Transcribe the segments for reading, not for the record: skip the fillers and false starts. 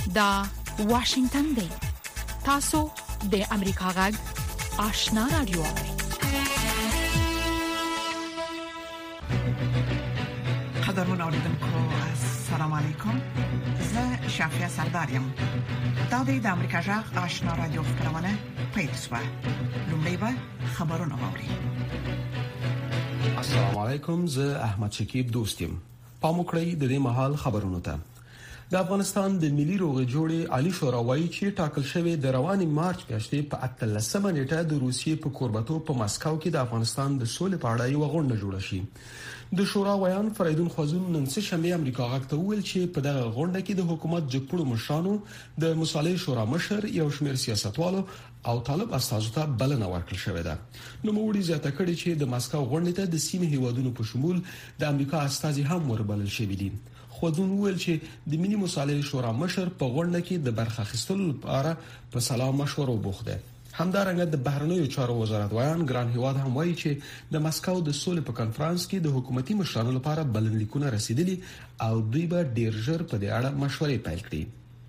دا واشنگتن دی. تاسو د امریکا غږ آشنا رادیو. قدرمن اوریدونکو السلام علیکم. زه شافیا سردارم. دا د امریکا غږ آشنا رادیو خبرونه پیل شوه. لومړی به خبرونه واوري. السلام علیکم. زه احمد شکیب دوستیم. پام وکړئ د دې مهال خبرونه ته. د افغانستان د ملي روغې جوړې عالی شورا وایي چې ټاکل شوی د رواني مارچ میاشتې په 18 نیټه د روسیې په کوربتو په مسکو کې د افغانستان د سولې په اړه یو غونډه جوړه شي. د شورا ویان فریدون خوازون نن سهشنبه امریکا غږ ته ویل چې په دغه غونډه کې د حکومت جګپړو مشرانو، د مصالحې شورا مشر، یو شمېر سیاستوالو او طالب استازو ته بلنه ورکړل شوې ده. نو موږ زیاته کړي چې د مسکو غونډې ته د سیمې هیوادونو په شمول د امریکا استازي هم وربلل شوي دي. خوازون ویل چې د ملي مصالحې شورا مشر په غونډه کې د برخه اخیستلو لپاره په سلام مشورو بوخته. همدارنګه د بهرنیو چارو وزارت ویان ګران هیواد هم وایي چې د مسکو د سولې په کانفرنس کې د حکومتي مشرانو لپاره بلنلیکونه رسیدلي او دوی به ډیر ژر په دې اړه مشورې پیل کړي.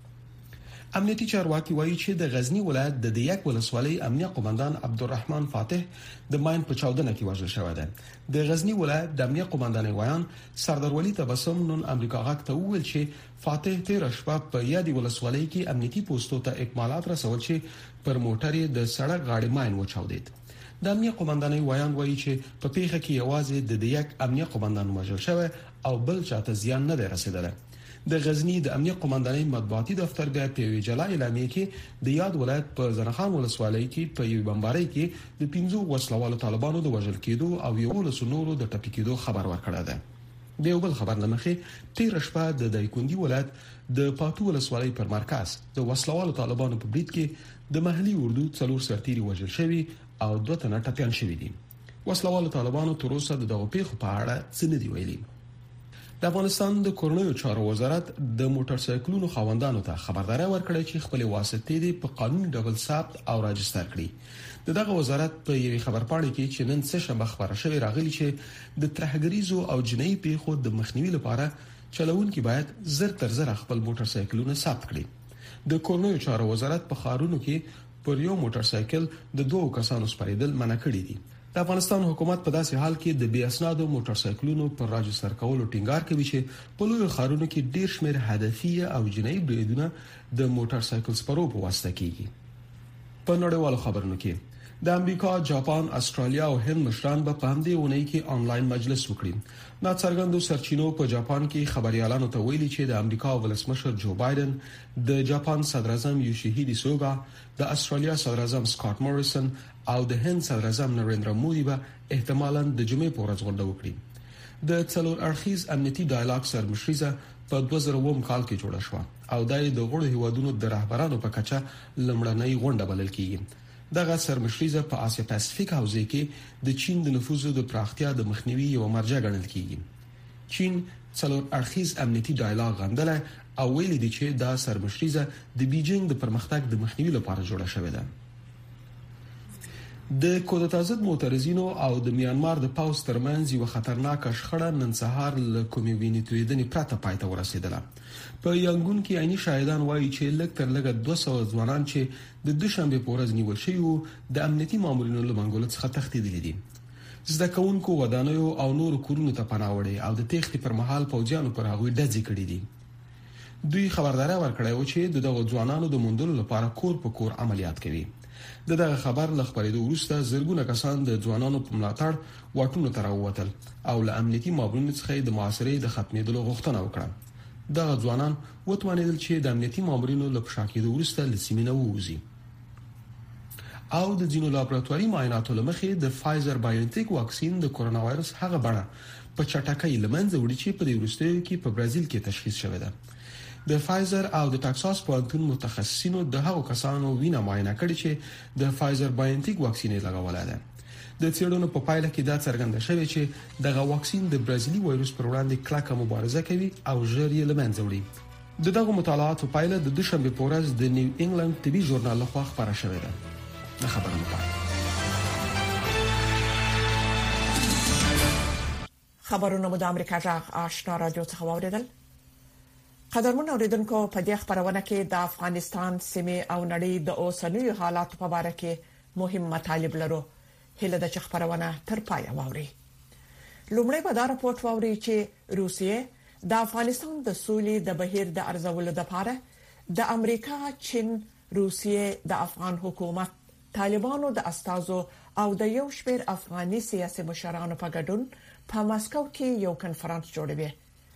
امنیتي چارواکي وایي چې د غزنی ولایت د دیک ولسوالۍ امنیه قومندان عبدالرحمن فاتح د ماین په چاودنه کې وژل شوی دی. د غزنی ولایت د امنیه قومندان ویان سردار ولی تبسم نن امریکا غږ ته وویل چې فاتح تیر شپه په یادي ولسوالۍ کې امنیتي پوسټو ته اکمالات رسول چې پر موټر د سړک غاړې ماین وچاودید. د امنیه قومندان ویان وایي چې په پیښه کې یوازې د دیک امنیه قومندان وژل شوی او بل چاته زیان نه دی رسیدلی. د غزنی د امنیه قومندانۍ مطبوعاتي دفتر بیا په ویجلا اعلامیه کې د یاد ولایت په زنخان ولسوالۍ کې په یو بمبارۍ کې د 15 وسلوالو طالبانو د وژل کېدو او یو لسنورو د ټپي کېدو خبر ورکړی دی. د یو بل خبر لمخې تیر شپه د دایکندي ولایت د پاتو ولسوالۍ پر مرکز د وسلوالو طالبانو په برید کې د محلي اردو څلور سرتیري وژل شوي او 2 تنه ټپيان شوي دي. وسلوالو طالبانو تر اوسه دغه پیښو په اړه څه نه دی ویلي. د افغانستان د کورنیو چارو وزارت د موټر سایکلونو خاوندانو ته خبرداري ورکړه چې خپل واسطې دي په قانوني ډول ثبت او راجستر کړي. دغه وزارت په یوه خبرپاڼه کې چې نن سهشنبه خبره شوې راغلي چې د ترهګریزو او جنایي پیښو د مخنیوي لپاره چلوونکي باید زر تر زر خپل موټر سایکلونه ثبت کړي. د کورنیو چارو وزارت په خارونو کې پر یو موټر سایکل د 2 کسانو سپریدل منع کړی دي. د افغانستان حکومت په داسې حال کې د بې اسنادو موټر سایکلونو پر راجستر کولو ټینګار کوي چې په لوی ښارونو کې ډیر شمېر هدفي او جنایي بریدونه د موټر سایکل سپرو په واسطه کیږي. په نړیوالو خبرونو کې د امریکا، جاپان، استرالیا او هند مشران به په همدې اونۍ کې آنلاین مجلس وکړي. ناڅرګندو سرچینو په جاپان کې خبريالانو ته ویلي چې د امریکا ولسمشر جو بایدن، د جاپان صدر اعظم یوشیهیدی سوګا، د استرالیا صدر اعظم سکاټ موریسن او د هند صدر اعظم نریندرا مودي به احتمالاً د جمعې په ورځ غونډه وکړي. د څلور اړخیز امنیتي ډایلاګ سرمشریزه په 2000 کال کې جوړه شوه او د غړو هیوادونو د رهبرانو په کچه لمړنۍ غونډه بلل کیږي. دغه سرمشریزه په آسیا پاسفیک حوزه کې د چین د نفوذ د پراختیا د مخنیوي یو مرجع ګڼل کیږي. چین څلور اړخیز امنیتي ډایلاګ غندل او ویلي دي چې دا سرمشریزه د بیجینګ د پرمختګ د مخنیوي لپاره جوړه شوې ده. د کودتا ضد معترضینو او د میانمار د پاوز ترمنځ یو خطرناک شخړه نن سهار له کومې وینې تویدنې پرته پای ته ورسېدله. په یانګون کې عیني شاهدان وایي چې لږ تر لږه 200 ځوانان چې د دوشنبه په ورځ نیول شوي وو د امنیتي مامورینو له منګولو څخه تښتېدلي دي. زده کوونکو ودانیو او نور کورونو ته پناه وړي او د تېښتې پر مهال پوځیانو پر هغوی ډزې کړې دي. دوی خبرداري ورکړې و چې دغه ځوانانو د موندلو لپاره کور په کور عملیات کوي. دغه خبر له خبرېدو وروسته زرګونه کسان د ځوانانو په ملاتړ واټونو ته راووتل او له امنیتي مامورینو څخه د محاصرې د ختمېدلو غوښتنه وکړه. دغه ځوانان وتوانېدل چې د امنیتي مامورینو له پښاکېدو وروسته له سیمې نه ووځي. او د ځینو لابراتواري معایناتو لمخې د فایزر بایوټیک واکسین د کورونا وایرس هغه بڼه په چټکۍ لمنځه وړي چې په وروستیو کې په برازیل کې تشخیص شوې ده. د فایزر او د ټکساس پوهنتون متخصصینو د هغو کسانو وینه معاینه کړې چې د فایزر بایوټیک واکسین یې لګولای دی. د څېړنو په پایله کې دا څرګنده شوې چې دغه واکسین د برازیلي وایرس پر وړاندې کلکه مبارزه کوي او ژر یې لمنځه وړي. دغه مطالعاتو پایله د دوشنبه په ورځ د نیو انګلند طبي ژورنال لخوا خبره شوې ده. خبرونه مو د امریکا غږ آشنا رادیو څخه واوریدل. قدرمن اوریدونکو په دې خبرونه کې د افغانستان سیمه او نړۍ د اوسنیو حالات په اړه کې مهم مطالب لرو. هله د خبرونه تر پای واوري. لومړی به دا راپورټ واوري چې روسیه د افغانستان د سولې د بهیر د ارزولو لپاره د امریکا، چین، روسیه د افغان حکومت، طالبانو د استازو او د یو شمېر افغاني سیاسي مشرانو په ګډون په ماسکو کې یو کنفرانس جوړوي.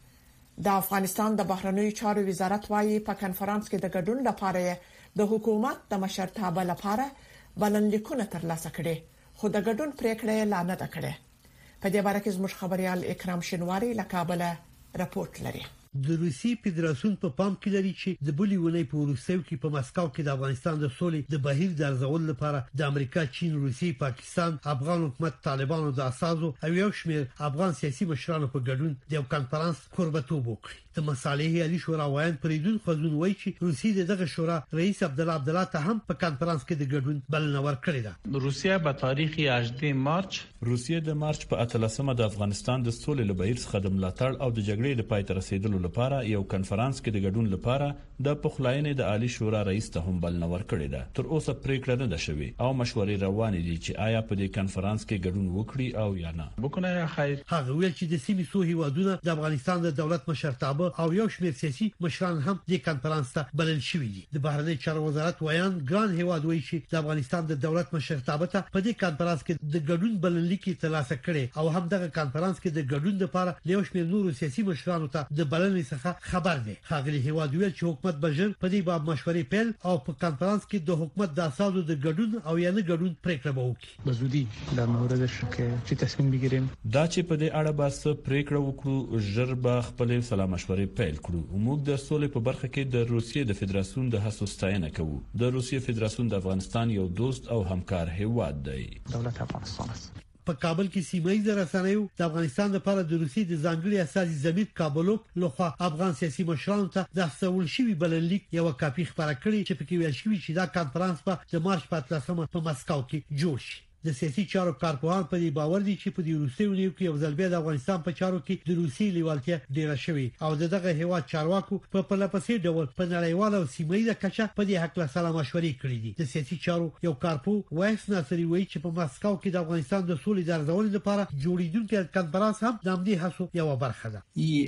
د افغانستان د بهرنیو چارو وزارت وايي په کنفرانس کې د ګډون لپاره د حکومت د مشرتابه لپاره بلنلیکونه ترلاسه کړي، خو د ګډون پریکړه لا نه ده کړې. په دې اړه کې زموږ خبريال اکرام شنواری له کابل راپورټ لري. د روسي فدراسیون په پام کې لري چې د بولي ونې په روسیو کې په ماسکو کې د افغانستان د سولې د بهیر د ارزولو لپاره د امریکا، چین، روسي، پاکستان، افغان حکومت، طالبانو د اساسو او یو شمېر افغان سیاسي مشرانو په ګډون د یو کنفرانس کوربتوب وکړي. د مصالح علي شورا وایي پریدون خزون وایي چې روسي دغه شورا رئیس عبدالله ته هم په کنفرانس کې د ګډون بلنه ورکړې ده. روسیه په تاریخ 18 مارچ روسیه د مارچ په 13مه د افغانستان د سولې لبهیر څخه د ملاتړ او د جګړې د پای ته رسیدلو لپاره یو کنفرانس کې د ګډون لپاره د پخلاینې د عالی شورا رئیس ته هم بلنه ورکړې ده. تر اوسه پریکړه نه ده شوې او مشورې روانې دي چې آیا په دې کنفرانس کې ګډون وکړي او یا نه. بکنه خیر هغه ویل چې د سیمې څو هیوادونو د افغانستان د دولت مشرتابه او یو شمېر سیاسي مشران هم د کنفرانس ته بلل شوي دي. د بهرنی چارو وزارت وایي ګران هیواد وایي چې د افغانستان د دولت مشرتابه ته په دې کنفرانس کې د ګډون بلنلیک ترلاسه کړي او هم دغه کنفرانس کې د ګډون لپاره یو شمېر نورو سیاسي مشرانو ته د بلنې څخه خبر دی. خاغلی هیواد ویل چې حکومت بجر په دې باب مشورې پیل او په کنفرانس کې د حکومت د اساسو د ګډون او یا نه ګډون پریکړه وکړي. بزودي در موردش که تصمیم بگیریم دا چې په دې اړه بس پریکړه وکړو ژر به خپل سلا مشورې پیل کړو. موږ د سولې په برخه کې د روسیې د فدراسیون د هڅو ستاینه کوو. د روسیې فدراسیون د افغانستان یو دوست او همکار هیواد دی. دولت افغانستان است. په کابل کې سیمایي رسنیو د افغانستان لپاره د روسي د ځانګړي اساسي ضمیر کابلوف لخوا افغان سیاسي مشرانو ته د سوال شوی بلنلیک یو کاپی خبره کړې چې په کې ویل شوی چې دا کنفرانس په د مارچ په 13مه په ماسکو کې جوړ شي. د سیاسي چارو کارپوهان په دې باور دي چې په دې روسي ونیو کې یو ځل بیا د افغانستان په چارو کې د روسي لیوالتیا ډیره شوې او دغه هیواد چارواکو په پلپسې ډول په نړیواله او سیمایي کچه په دې حق له سلام مشورې کړې دي. د سیاسي چارو یو کارپو وایس ناصری وایي چې په ماسکو کې د افغانستان د سولې د ارزولو لپاره جوړیدونکو کنفرانس هم د همدې هڅو یو برخه ده.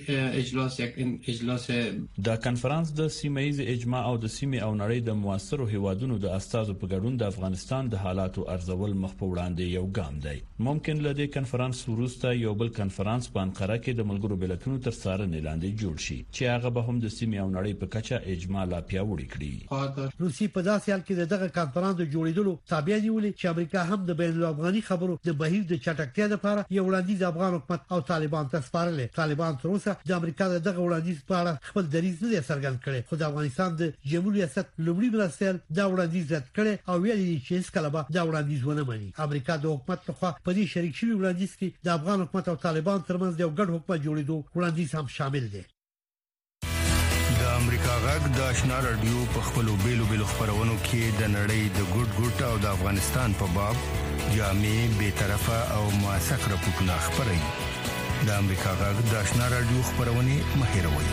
دا کنفرانس د سیمایي اجماع او د سیمې او نړۍ د موثرو هیوادونو د استازو په ګډون د افغانستان د حالاتو ارزول مخ وړاندې یو ګام دی. ممکن له دې کنفرانس وروسته یو بل کنفرانس په انقره کې د ملګرو ملتونو تر څارنې لاندې جوړ شي چې هغه به هم د سیمې او نړۍ په کچه اجماع لا پیاوړی کړي. روسي په داسې حال کې دغه کنفرانس د جوړیدلو تابع نیولې چې امریکا هم د بین الافغاني خبرو د بهیر د چټکتیا لپاره یو وړاندیز افغان حکومت او طالبان ته سپارلې. طالبان تر اوسه د امریکا دغه وړاندیز په اړه خپل دریځ نه څرګند کړي، خو د افغانستان د جمهوریت ریاست لومړي مرستیال دا وړاندیز رد کړي او ویلي چې هیڅ کله به دا وړاندیز ونه مني. امریکا د حکومت لخوا په دې شریک شوی وړاندیز کې د افغان حکومت او طالبان ترمنځ یو ګډ حکومت جوړېدو وړاندیز هم شامل دی. د امریکا غږ د آشنا رادیو په خپلو بیلو خبرونو کې د نړۍ د ګډ او د افغانستان په باب جامع، بی‌طرفه او موثق راپورټونه خبري. د امریکا غږ د آشنا رادیو خبرونه مهیروي.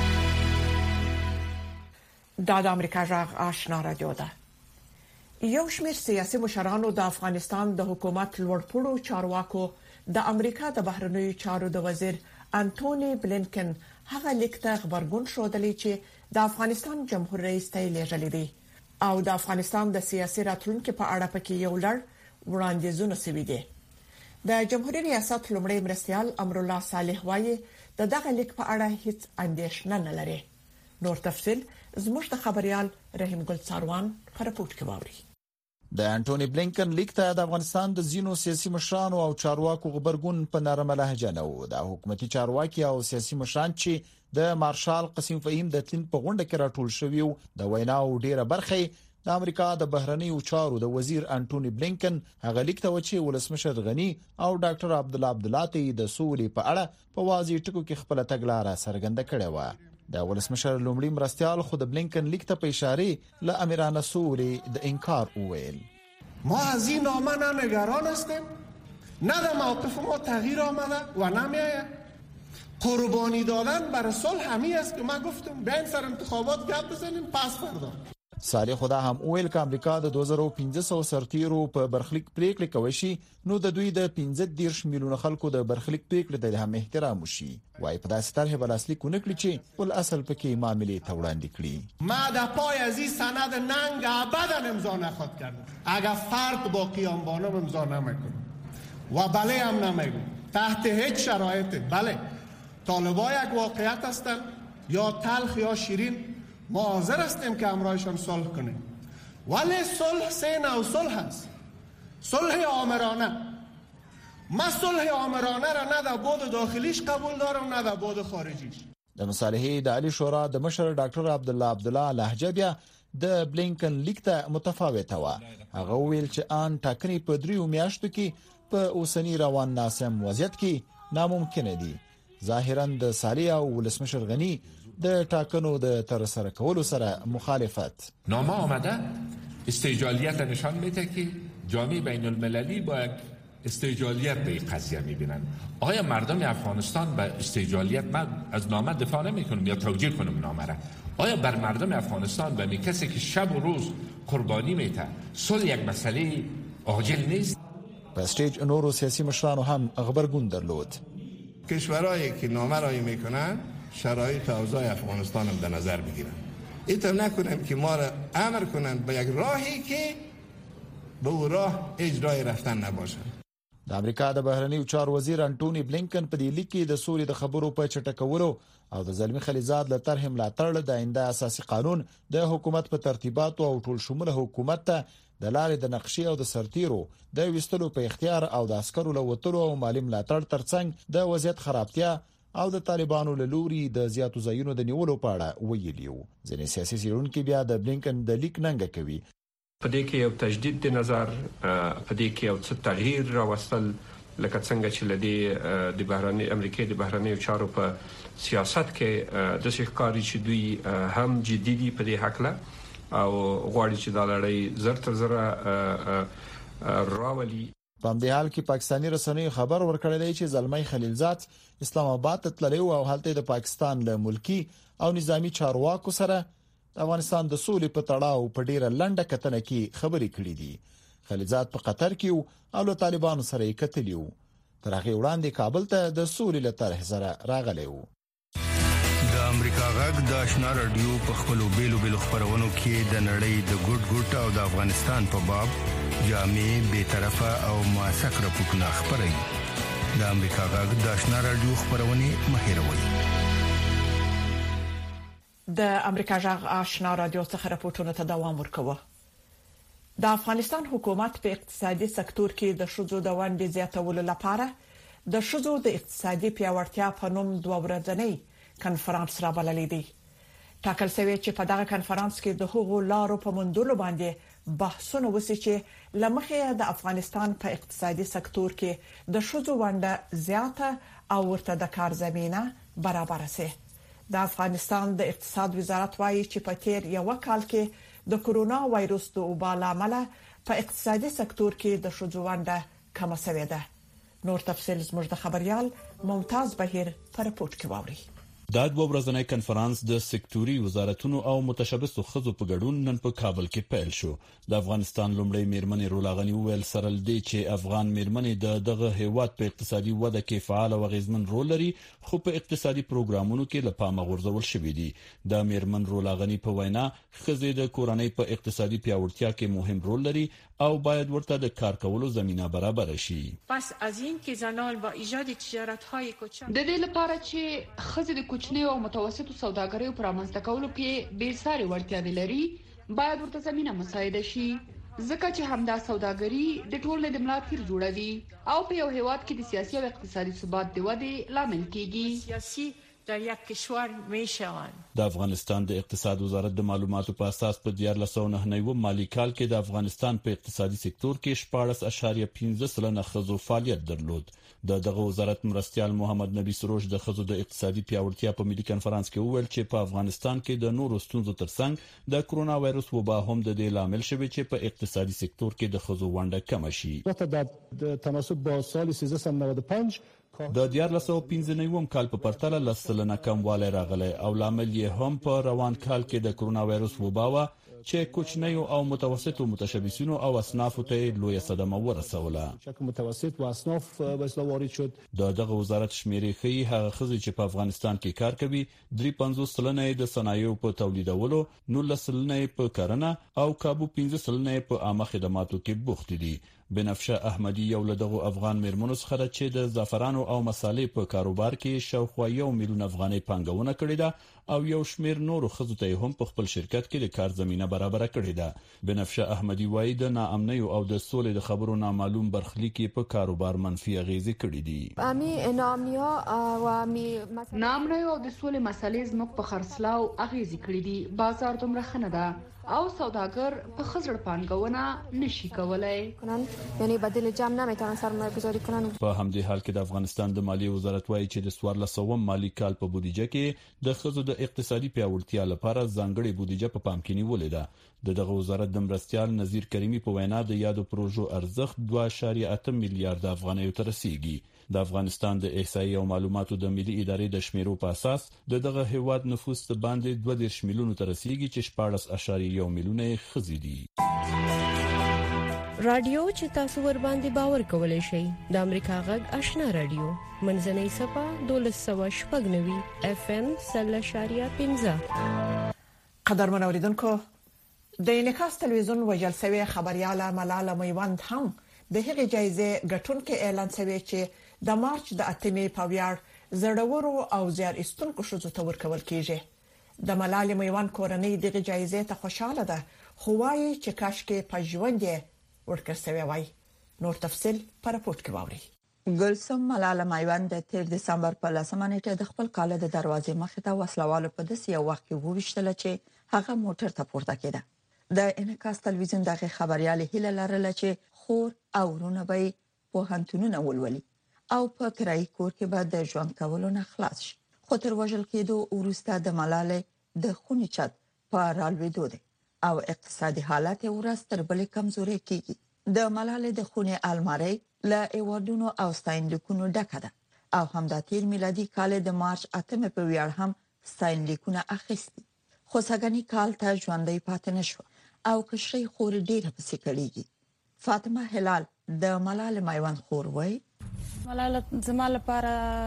دا د امریکا غږ آشنا رادیو ده. یو شمېر سیاسي مشرانو د افغانستان د حکومت لوړپوړو چارواکو د امریکا د بهرنیو چارو د وزیر انټونی بلینکن هغه لیکته خبرګون شودلی چې د افغانستان جمهور رئیس ته لیږلی دی او د افغانستان د سیاسي راتلونکو په اړه پکې یو لړ وړاندیزونه شوي دي. د جمهوریت ریاست لومړی مرستیال امرالله صالح وایي دغه لیک په اړه هیڅ اندېښنه نه لري. نور تفصيل زموږ د خبريال رحیم ګل څاروان په راپورټ کې واوري. د انټونی بلینکن لیک ته د افغانستان د زینو سیاسي مشرانو او چارواکو خبرګون په نرمه لهجه نه و. د حکومتي چارواکي او سیاسي مشران چې د مارشال قاسم فهیم د تلین په غونډه کې راټول شوی و د ویناو ډیره برخه د امریکا د بهرنیو چارو د وزیر انټونی بلینکن هغه لیک ته چې ولسمشر غنی او ډاکټر عبدالله ته د سولې په اړه په واضح ټکو کې خپل تګلارې څرګنده کړې و. د ولسمشر لومړي مرستيال خو د بلینکن لیک ته په اشاره ل امیران سوری د انکار وویل. ما از این نامه نه نگران هستیم، نه در موقف ما تغییر آمده و نمیآید. قربانی دادن برای صلح همی است که ما گفتم بیاین سر انتخابات گپ بزنیم پس فردا. صالح خدا هم ویل ک امریکا د 2500 سرتیرو په برخلیک پریکړه کوي شي نو د دوی د 15 میلیون خلکو د برخلیک پریکړه د هم احترام وشي وای په داسې طرح بلاسلیک ونکړي چې ول اصل پکې معاملې ته وړاندې کړي. ما در پای از این سند ننگ ابدا امضا نخواهد کرد اگر فرد با قیام بانم امضا نمیکنه و بله هم نمیگم تحت هیچ شرایطی. بله طالبان یک واقعیت هستند یا تلخ یا شیرین ما حاضر هستیم که همراهشان صلح کنیم ولی صلح سه نوع صلح هست. صلح آمرانه ما صلح آمرانه را نه در بود داخلیش قبول دارم نه در بود خارجیش. د مصالحې د عالی شورا د مشر ډاکټر عبدالله لهجه بیا د بلینکن لیک ته متفاوته و. هغه ویل چې ان ټاکنې په 3 میاشتو کې په اوسنی روان ناسم وضعیت کې ناممکن دي. ظاهرا د صالح او ولسمشر غنی د ټاکنو د تر سره کولو سره مخالفت. نامه آمده استیجالیت نشان میده که جامعه بین المللی با استیجالیت به این قضیه میبینن. آیا مردم افغانستان به استیجالیت، من از نامه دفاع نمی کنم یا توجیه کنم نامه را، آیا بر مردم افغانستان به کسی که شب و روز قربانی میته صلح یک مسئله عاجل نیست؟ په استیج نورو سیاسی مشرانو هم خبرگون درلود. کشورهایی که نامه رایی میکنن شرایط اوضاع افغانستان هم در نظر بگیرن. اینطور نکنن که ما را امر کنن به یک راهی که به او راه اجرای رفتن نباشه. د امریکا د بهرنیو چارو وزیر انټونی بلینکن په دې لیک کې د سولې د خبرو په چټکولو او د زلمی خلیزاد له طرح ملاتړ د آینده اساسي قانون د حکومت په ترتیباتو او ټول شموله حکومت ته د لارې د نقشې او د سرتیرو د وستلو په اختیار او د عسکرو له وټلو او مالی ملاتړ ترڅنګ د وضعیت خرابتیا او د طالبانو له لوري د زیاتو ځایونو د نیولو په اړه ویلیو. ځینې سیاسي څېړونکو بیا د بلینکن د لیک ننګه کوي. په دې کې یو تجدید د نظر، په دې کې یو څه تغییر راوستل، لکه څنګه چې لدی د بهرنی امریکای د بهرنیو چارو په سیاست کې د ښکاری چې دوی هم جدي دي په دې حق له او غواړي چې د لړۍ زر تر زره راولي. په دې حال کې پاکستانی رسنیو خبر ورکړی دی چې زلمی خلیلزاد اسلام آباد ته تللی او هلته د پاکستان له ملکی او نظامی چارواکو سره د افغانستان د سولې په تړاو په ډیره لنډه کتنه کې خبرې کړې دي. خلیلزاد په قطر کې او له طالبانو سره یې کتلی و. تر هغه وړاندې کابل ته د سولې له طرح سره راغلی و. د امریکا غږ د آشنا رادیو په خپلو بیلو خبرونو کې د نړۍ د ګډ او د افغانستان په باب جامع بے طرفه او موثق راپورټونه خبري. د امریکا غږ د آشنا رادیو خبرونه مهیروي. د امریکا غږ آشنا رادیو څخه راپورټونه ته دوام ورکوي. د افغانستان حکومت په اقتصادي سکتور کې د شذو د ونډې زیاتولو لپاره د شذو د اقتصادي پیاوړتیا په نوم 2 ورځنی کنفرانس را بللی دی. ټاکل شوی چې په دغه کنفرانس کې د هغو لارو په موندلو باندې بحثونه وشي چې لمخې د افغانستان په اقتصادي سکتور کې د شذو ونډه زیاته او ورته د کار زمينه برابر شي. د افغانستان د اقتصاد وزارت وايي چې په تیر یو کال کې د کورونا وایروس د وبا لامل په اقتصادي سکتور کې د شذو ونډه کم شوې ده. نور تفصیل زموږ د خبريال ممتاز بهیر په رپورت کې واوري. دا 2 ورځنی کنفرانس د سکتوري وزارتونو او متشبثو خزو په ګډون نن په کابل کې پیل شو. د افغانستان لومړی میرمنې رولاغنی ویل سره لدی چې افغان میرمنې دغه هیواد په اقتصادي وده کې فعال او غیزمن رول لري، خو په اقتصادي پروګرامونو کې لپاره غورځول شوې دي. د میرمن رولاغنی په وینا خزې د کورنۍ په اقتصادي پیاوړتیا کې مهم رول لري او باید ورته د کار کولو زمينه برابر شي. پس از این که زنان با ایجاد تجارت‌های کوچک د دې لپاره چې خزې د کوچنیو او متوسطو سوداګریو پرامنځته کولو کې بیساري وړتیاوې لري، باید ورته زمينه مساعده شي، ځکه چې همدا سوداګري د ټولنې د ملا تیر جوړوي او په یو هیواد کې د سیاسي او اقتصادي ثبات د ودې لامل کیږي. سیاسي در یک کشور میشوند. د افغانستان د اقتصاد وزارت د معلوماتو په اساس په 1499 مالی کال کې د افغانستان په اقتصادي سکتور کې 14.15% خزو فعالیت درلود. دغه وزارت مرستيال محمد نبی سروش د خزو د اقتصادي پیاوړتیا په ملي کنفرانس کې وویل چې په افغانستان کې د نورو ستونزو ترڅنګ د کرونا وایروس وبا هم د دې لامل شوی چې په اقتصادي سکتور کې د خزو ونډه کم شي. د تناسب با سال 1395 د 1495 کال په پرتله لسلنه کموالی راغلی او لامل یې هم په روان کال کې د کرونا وایروس وبا و چې کوچنیو او متوسطو متشبثینو او اصنافو ته لوی صدمه ورسوله. متوسط و اصناف به اصطلاح وارد شد. دغه وزارت شمیرې ښیي هغه ښځې چې په افغانستان کې کار کوي 53% د صنایعو په تولیدولو، 19% په کرنه او کابو 15% په عامه خدماتو کې بوخت دي. بنفشه احمدی یو له دغه افغان میرمنو څخه ده چې د زعفرانو او مصالې په کاروبار کې شاوخوا 1 میلیون افغانۍ پانګونه کړې ده او یو شمیر نورو ښځو ته هم په خپل شرکت کې د کار زمينه برابر کړې ده. بنفشه احمدی وایي د ناامنۍ او د سولې د خبرو نامعلوم برخلیک په کاروبار منفي اغیزې کړې دي. ناامنۍ او د سولې مسلې زموږ په خرڅلاو اغیزې کړې دي. بازار دومره ښه نه ده او سوداګر په خزر پانګونه نشي کولای، یعنی بدیل جام نمیتونن سرمایه گذاری کنن. په همدې حال کې د افغانستان د مالیې وزارت وایي چې د 1400 مالی کال په بودیجه کې د خزو د اقتصادي پیاوړتیا لپاره ځانګړې بودیجه په پام کې نیولې ده. دغه وزارت د مرستيال نذیر کریمی په وینا د یادو پروژو ارزښت 2.8 میلیارډ افغانۍ ته رسیدي. د افغانستان د احصایې او معلوماتو د ملي ادارې د شمیرو په اساس دغه هیواد نفوس باندې 2.2 میلیونه ته رسیدي چې 14.1 میلیونه خزي دي. رادیو چې تاسو ور باندې باور کولای شئ د امریکا غږ آشنا رادیو منځنۍ صفه 1290 FM 0.15. قدرمن اوریدونکو، د انعکاس تلویزیون وجلسوي خبرياله ملاله میوند هم د هغې جایزې ګټونکو اعلان شوی چې د مارچ د 8مې په ویاړ زړورو او زیار ایستونکو ښځو ته ورکول کیږي. د ملالې میوند کورنۍ دغه جایزې ته خوشاله ده، خو وايي چې کاشکې په ژوند یې ورکړل شوی وای. نور تفصيل په راپورټ کې واورئ. ګلسم ملاله میوند د 13 دسمبر په 10 نیټه د خپل کال د دروازې مخې ته وسلوالو په داسې یو وخت کې وویشتل چې هغه موټر ته پورته کېده. د انعکاس تلویزیون دغه خبرياله هیله لرله چې خور او ورونه به پوهنتونونه ولولي او په کرایي کور کې به د ژوند کولو نه خلاص شي. خو تر وژل کېدو وروسته د ملالې د خوني چت په رالوېدو دي او اقتصادي حالت ورځ تر بلې کمزوري کیږي. د ملالې د خوني الماری له ایواردونو او ستاینلیکونو ډکه ده او همدا تیر میلادي کال د مارچ 8 په ویاړ هم ستاینلیکونه اخیستي. خو سګنی کال ته ژوندۍ پاتې نشو او کشري خور ډیره پسې کړيږي. فاطمه هلال د ملالې میوند خور وای ملاله زما لپاره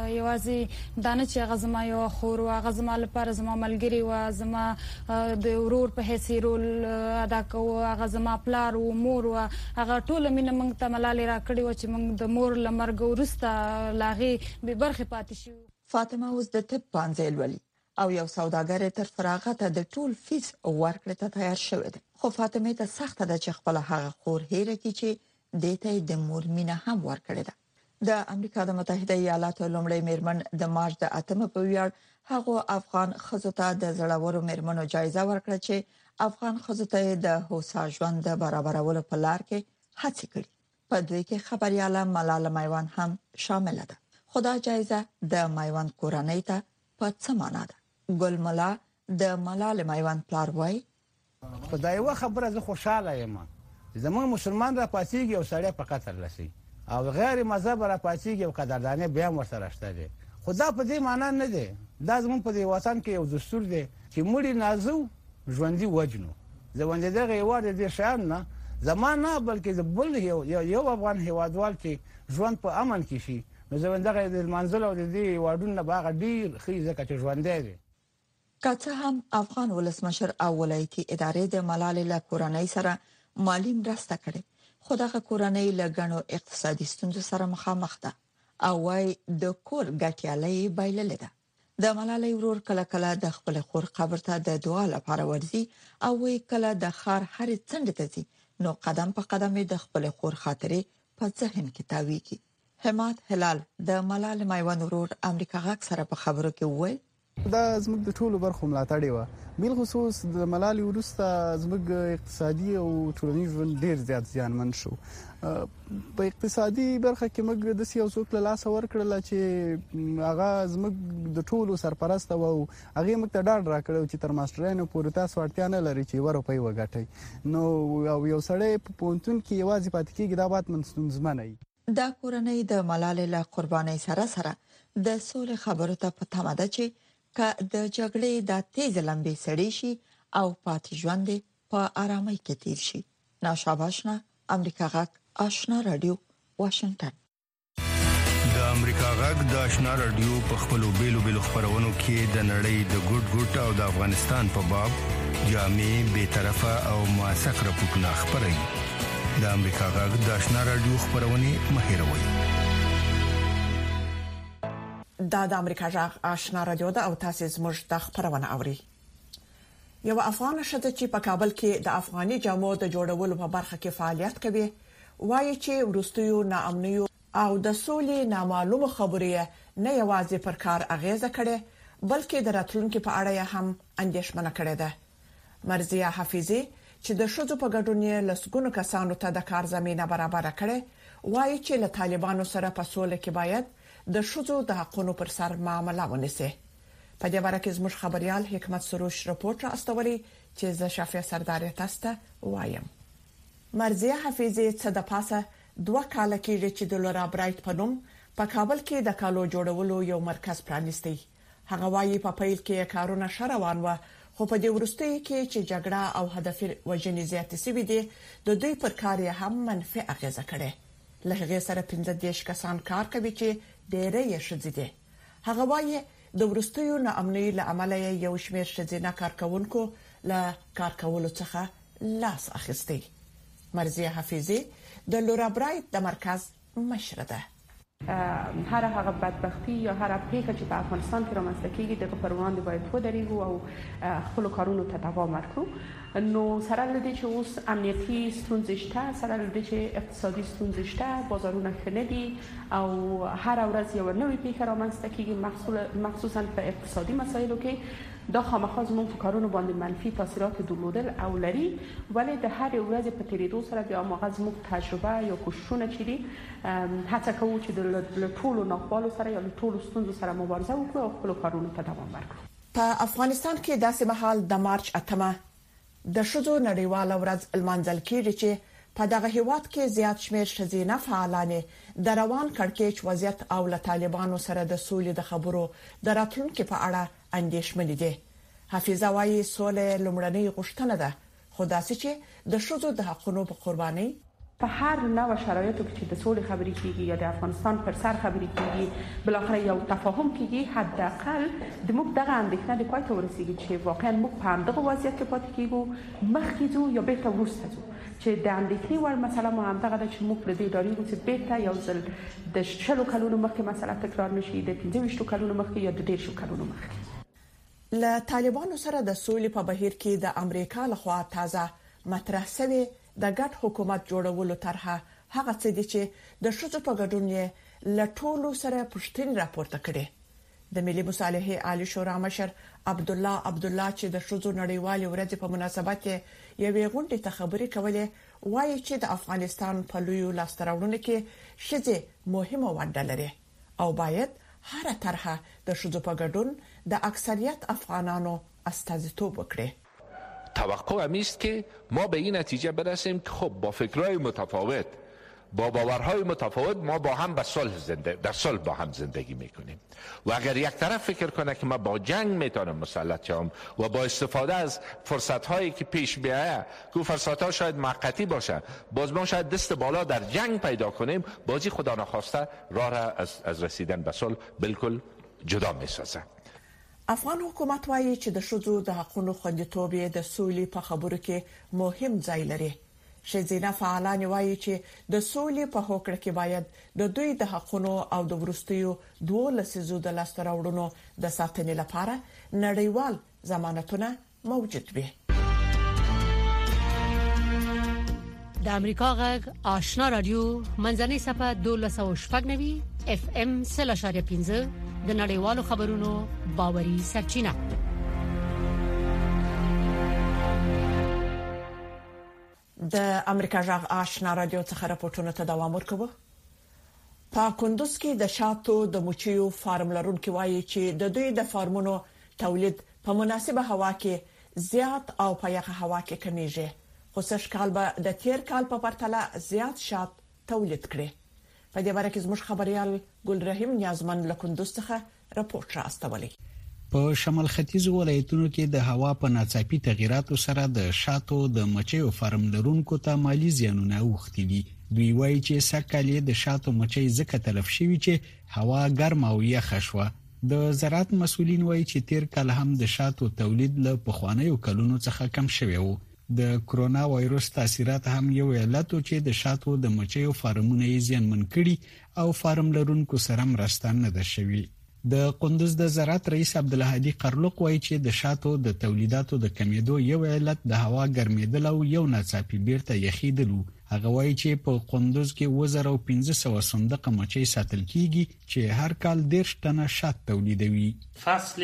یوازې دانه چې هغه زما یو خور او هغه زما لپاره زما ملګری او زما د ورور په حیث رول ادا کوو، هغه زما پلار او مور او هغه ټول مینه موږ ته ملاله را کړی و چې موږ د مور لمرګ ورسته لاغي به برخه پاتې شو. فاطمه اوس د طب پانځل ولي او یو سوداګر تر فراغت د ټول فیس ورکړه ته تیار شوی دی. خو فاطمه ته سخت ده چې خپل هغه خور هېره کی چې دته د مور مینه هم ورکړه ده. د امریکا د متحده ایالاتو لومړی میرمن د مارچ د 8 په ویاړ هغه افغان خزو ته د زړورو میرمنو جایزه ورکړه چې افغان خزو ته د هوسا ژوند برابرولو په لار کې هڅه کړې. په دوی کې خبرياله ملاله میوند هم شامل ده. خدا جایزه د میوند کورنۍ ته په څه معنا ده؟ ګل ملا د ملاله میوند پلار وای خدای و خبره زه خوشاله یم. زمون مسلمان را پاتېږي او سړی په قتل لسی او غیر مذهب را پاتېږي او قدردانه بیا ورسره شته دي. خدا په دې معنا نه دی. دا زمون په دې وطن کې یو دستور دی چې مړی نازو ژوندۍ وجنو. ځوند دغه یوار دې شان نه زمانہ بلکې بل یو افغان هیوادوال چې ژوند په امن کې شي نو ځوند دغه د منځل او د دې وادونه باغ ډیر خې ځکه چې ژوندۍ دي. کاڅه هم افغان ولسمشر او ولایتي ادارې د ملالې له کورنۍ سره مالی مرسته کړې، خو دغه کورنۍ له غنو اقتصادي ستونزو سره مخامخ ده او وايي د کور ګټیالي بایللې ده. د ملالۍ ورور کله کله د خپل خور قبر ته د دعا لپاره ورځي او وی کله د خار هر څنډه ته ځي نو قدم په قدم د خپل خور خاطرې په ذهن کې تاویږي. حماد هلال د ملالۍ میوند ورور امریکا غاک سره په خبرو کې وویل دا زموږ د ټولو برخو ملاتړ و بل خصوص د ملالي ورسته زموږ اقتصادي او ټولنیز ژوند ډیر زیات زیانمن شو په اقتصادي برخه کې موږ د سیاسو څخه لاس ورکړل چې هغه زموږ د ټولو سرپرست او هغه موږ ته ډاډ راکړو چې تر ماسترانو پورې تاسو اړتیا نه لري چې ورپی وګټي نو یو سړی په پونتون کې یوازې پاتې کېږي دا بات منستونزمنه دا کورنۍ د ملالي له قربانۍ سره د سولې خبرو ته په تمه ده چې که د جګړې د تیز لمبې سړې شي او پاتې ژوند په آرامۍ کې تیر شي. ناشاباشنا امریکا غږ آشنا رادیو واشنگټن. د امریکا غږ د آشنا رادیو په خپلو بیلو خبرونو کې د نړۍ د ګډ او د افغانستان په باب جامع به طرفه او موثق راپورټونه خبري. د امریکا غږ د آشنا رادیو خبرونه مهیروي. د امریکا غږ آشنا رادیو د او تاسو زموږ د خبرونه اوري. یو افغان شته چې په کابل کې د افغاني جامو د جوړولو په برخه کې فعالیت کوي وایي چې ورستیو ناامنیو او د سولې نامعلومه خبرې نه یوازې پر کار اغیزه کړي بلکې د راتلونکو په اړه هم اندېښمنه کړې ده. مرزیه حفیظي چې د شذو په ګډون لسګونو کسانو ته د کار زمينه برابر کړي وایي چې له طالبانو سره په سولې کې باید د شذو د حقونو پر سر معامله ونیسي. په دې اړه کې زموږ خبريال حکمت سروش راپورټ راستوري چې ز شافیا سردار تاسو ته وایم. مرزیه حفیظي څه د پاسه 2 کال کې چې د لورا برایټ په نوم په کابل کې د کالو جوړولو یو مرکز پرانیستی. هغه وايي په پیل کې کارونه شروان و خو په دې ورستۍ کې چې جګړه او هدف وژنې زیاتې سوي دي د دوی پر کار هم منفي اغیزه کړي. لهغه سره 15 کسان کار کوي چې ډېرې شذې دي. هغه وايي د ورستیو ناامنۍ له امله یو شمېر شذې کارکونکو له کارکولو څخه لاس اخیستی. مرزیه حفیظي د لورا برایټ د مرکز مشره ده. هر هغه بدبختی یا هر پیښه چې په افغانستان کې رامنځته کیږي دغه پر وړاندې باید ودرېږو او خپل کارونو ته دوام ورکړو. نو سره لدی چې اوس امنیتي ستونزې شته، سره لدی چې اقتصادي ستونزې شته، بازارونه ښه نه دي او هر ورځ یو نوې پیښه رامنځته کیږي مخصوصا په اقتصادي مسایلو کې دا خامخا زموږ په کارونو باندې منفي تاثیرات درلودل او لري. ولی د هر ورځ په تیریدو سره بیا موږ زموږ تجربه یا کوششونه چې دي هڅه کوو چې د ټولو ناخوالو سره یا ټولو ستونزو سره مبارزه وکړو او خپل کارونو ته دوام ورکړو. په افغانستان کې داسې مهال د مارچ 8 د شذو نړیواله ورځ المنځل کېږي چې په دغه هیواد کې زیات شمېر شذینه فعالانه د روان کړکېچ وضعیت او له طالبانو سره د سولې د خبرو د راتلونکو په اړه اندېښمنې دي. حفیظه وايي سولې لومړنۍ غوښتنه ده خو داسې چې د شذو د حقونو په قرباني په هر نوع شرایطو کې چې د سولې خبرې کیږي یا د افغانستان پر سر خبرې کیږي بل اخر یو تفاهم کیږي حداقل د موږ دغه اندېښنه د پای ته ورسیږي چې واقعا موږ په همدغه وضعیت کې پاتې کیږو مخکې ځو یا بیرته وروسته ځو چې د اندېښنې وړ مسله مو همدغه ده چې موږ له دې ډارېږو چې بیرته یو ځل د 60 کلونو مخکې مسله تکرار نشي د 25 کلونو مخکې یا د 10 کلونو مخکې. له طالبانو سره د سولې په بهیر کې د امریکا لخوا تازه مطرح شوی د ګډ حکومت جوړولو طرحه هغه څه دي چې د شذو په ګډون یې له ټولو سره پښتني راپورته کړي. د ملي مصالحې عالی شورا مشر عبد الله چې د شذو نړیوالې ورځې په مناسبت یوې غونډې ته خبرې کولې وایي چې د افغانستان په لویو لاستراوړنو کې شذې مهمه ونډه لري او باید هر طرحه د شذو په ګډون د اکثریت افغانانو استازیتوب وکړي. توقع هم است که ما به این نتیجه برسیم که خب با فکرهای متفاوت با باورهای متفاوت ما با هم در صلح با هم زندگی میکنیم و اگر یک طرف فکر کنه که ما با جنگ میتونم مسلط شم و با استفاده از فرصتهایی که پیش بیاید که فرصتها شاید موقتی باشه باز ما شاید دست بالا در جنگ پیدا کنیم بازی خدا نخواسته راه را از رسیدن به صلح بالکل جدا میسازه. افغان حکومت وايي چې د شذو د حقونو خوندیتوب د سولې په خبرو کې مهم ځای لري. شذینه فعالان وايي چې د سولې په هوکړه کې باید د دوی د حقونو او د ورستیو 12 د لاستراوړونو د ساتنې لپاره نړیوال ضمانتونه موجود وي. د امریکا غږ آشنا رادیو منځنۍ صفحه 1290 FM 3.15 د نړیوالو خبرونو باوري سرچینه. د امریکا جغ آشنا رادیو څخه راپورټونه ته دوام ورکوي. په کندوز کې د شاتو د مچیو فارم لرونکي وایي چې د دوی د فارمونو تولید په مناسبه هوا کې زیات او په یخه هوا کې کمیږي، خو سږکال به د تیر کال په پرتله زیات شات تولید کړي. په دې اړه کې زموږ خبريال ګل رحیم نیازمن له کندوز څخه راپورټ راستولی. په شمال ختیځ ولایتونو کې د هوا په ناڅاپي تغیراتو سره د شاتو د مچیو فارم لرونکو ته مالی زیانونه اوښتي دي. دوی وایي چې سږکال د شاتو مچۍ ځکه تلف شوي چې هوا ګرم او یخه شوه. د زراعت مسؤلین وایي چې تیر کال هم د شاتو تولید له پخوانیو کلونو څخه کم شوی و. د کرونا وایروس تاثیرات هم یو علت و چې د شاتو د مچیو فارمونه یې زیانمن کړي او فارم لرونکو سره مرسته نه ده شوې. د قندوز د زراعت رئیس عبدالهادي قرلق وایي چې د شاتو د تولیداتو د کمیدو یو علت د هوا ګرمېدل او یو ناڅاپي بیرته یخېدل. هغه وایي چې په قندوز کې 2500 صندوق مچۍ ساتل کیږي چې هر کال 10 ټنه شات تولیدوي. فصل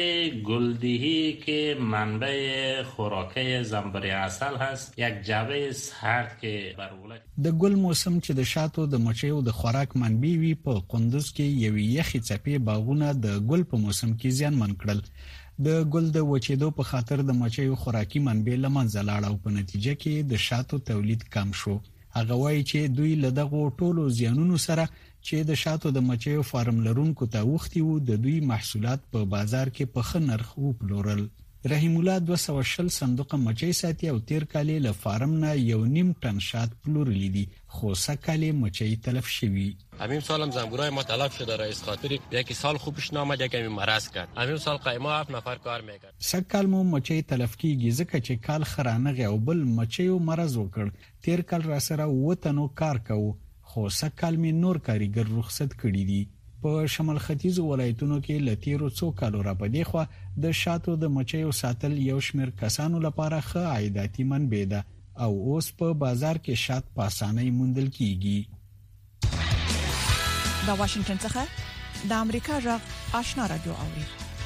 گلدهی که منبع خوراکی زنبور عسل هست یک جعبه سرد که برولک د ګل موسم چې د شاتو د مچیو د خوراک منبع وي په قندوز کې یو یخي څپې باغونه د ګل په موسم کې زیانمن کړل. د ګل د وچېدو په خاطر د مچیو خوراکي منبع له منځه لاړ او په نتیجه کې د شاتو تولید کم شو. هغه وایي چې دوی له دغه ټولو زیانونو سره چې د شاتو د مچیو فارم لرونکو ته وختي وو د دوی محصولات په بازار کې په ښه نرخ وپلورل. رحیم الله 220 صندوق مچۍ ساتي او تیر کال له فارم نه 1.5 ټن شات پلورلی دي، خو سږکال مچۍ تلف شوی. همین سال هم زنبورای ما تلف شده رئیس خاطری یکی سال خوبش نامد یکی مرض کرد. همین سال قیمه 7 نفر کار میکرد. سږکال مو مچۍ تلف کیږي ځکه چې کال خرانغه او بل مچیو مرض وکړ. تیر کال را سره وطنو کار کوو، خو سږکال می نور کاریګر رخصت کړی دي. په شمال ختیځ ولایتونو کې لتیرو څو کالو را پدې خو د شاتو د مچیو ساتل یو شمیر کسانو لپاره ښه عایداتي منبع ده او اوس په بازار کې شات په اسانۍ موندل کیږي. د واشنگټن څخه د امریکا جغ آشنا رادیو اوري.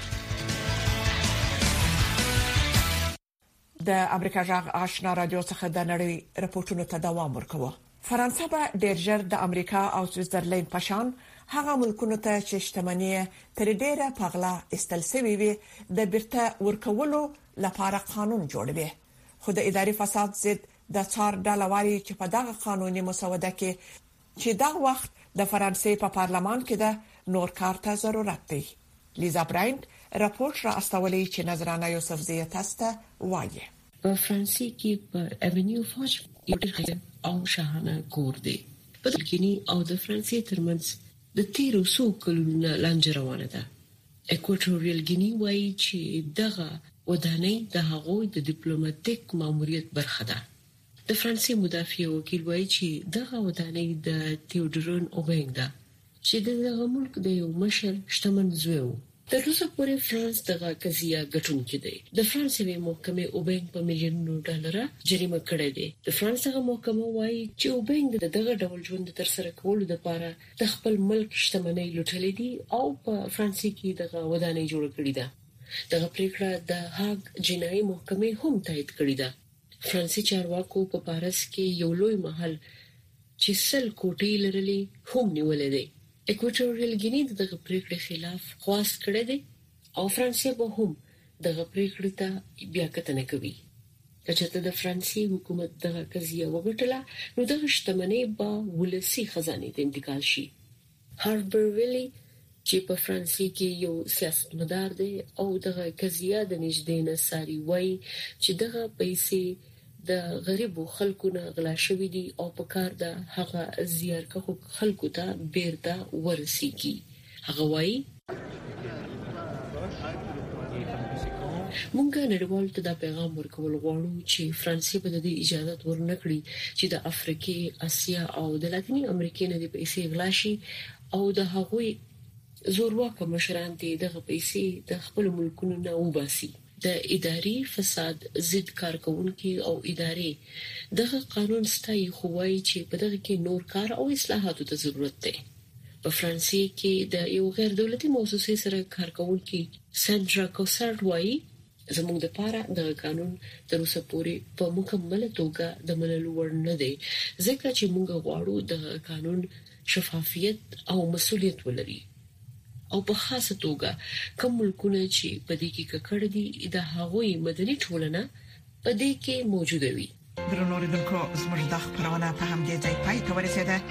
د امریکا جغ آشنا رادیو څخه د نړۍ راپورټونو ته دوام ورکوي. فرانسه به ډېر ژر د امریکا او سویټزرلند په شان هغه ملکونو ته چې شتمنۍ تر ډیره پغلا استلسوي وي د بیرته ورکولو لپاره قانون جوړوي. خو د اداري فساد ضد د څار ډالواري چې په دغه قانوني مسوده کې چې دا وخت د فرانسې په پارلمان کې د نور کار ته ضرورت دی. لیزا براینټ راپورټ را استولې چې نظرانه یوسف زیات استه وایي. په فرانسې کې په ایونیو فاج یو ډېر او شاهانه کور دی. په دلګنی او د فرانسې ترمنځ د تیرو څو کلونو لاندې روانه ده. ایکواتوریال ګینی وایي چې دغه ودانۍ د هغوی د ډیپلوماټیک ماموریت برخه ده. د فرانسې مدافع وکیل وایي چې دغه ودانۍ د تیودورون اوبنګ ده چې دغه ملک د یو مشر شتمن زوی و. تر اوسه پورې فرانس دغه قضیه ګټونکې دی. د فرانسې محکمې اوبنګ په میلیونونو ډالر جریمه کړې ده. د فرانس هغه محکمه وایي چې اوبنګ دغه ډول ژوند تر سره کولو لپاره د خپل ملک شتمنۍ لوټلې دي او په فرانسې کې دغه ودانۍ جوړ کړې ده. دغه پریکړه د هاګ جنایي محکمې هم تایید کړې ده. فرانسې چارواکو په پاریس کې یو لوی محل چې 100 کوټې لرلې هم نیولې ده. ایکواتوریال ګینی دغه پریکړې خلاف خواست کړی دی او فرانسې به هم دغه پریکړې ته بیا کتنه کوي. چې د فرانسې حکومت دغه قضیه وګټله نو دغه شتمنۍ به ولسی خزانه ته انتقال شي. هاربر ویلی چې په فرانسې کې یو سیاستمدار دی او دغه قضیه د نږدې نه ساري وایي چې دغه پیسې د غریبو خلکو نه غلا شوې دي او په کار د هغه زیارکښو خلکو ته بیرته ورسیږي. هغه وایي مونږ نړیوالو ته دا پیغام ورکول غواړو چې فرانسې به د دې اجازه ورنکړي چې د افریقا، اسیا او د لاتینی امریکا نه د پیسې غلا شي او د هغوی زورواکه مشران دغه پیسې د خپل ملکونو نه وباسي. د اداري فساد ضد کارکونکو او ادارې دغه قانون ستایي خو وايي چې په دغه کې نور کار او اصلاحاتو ته ضرورت دی. په فرانسې کې د یو غیر دولتي مؤسسې سره کار کوونکي سندرا کوسارد وایي زموږ د پاره د قانون تر اوسه پورې په مکمله توګه د منلو وړ نه دی ځکه چې موږ غواړو د قانون شفافیت او مسؤلیت ولري او په خاصه توګه کوم ملکونه چې په دې کې ککړ دي د هغوی مدني ټولنه په دې کې موجوده وي. درنو لیدونکو زموږ د خبرونه په همدې ځای پای ته ورسیده.